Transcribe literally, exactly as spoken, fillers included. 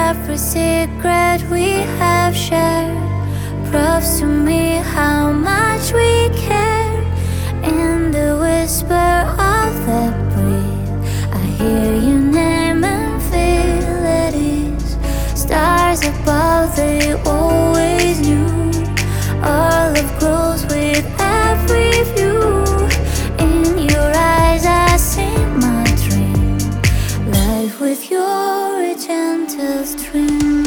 every secret we have shared proves to me how much we care. In the whisper of the breeze, I hear your name and feel at ease. Stars above, they always knew our love grows with every view. In your eyes I see my dream, life with your gentle stream.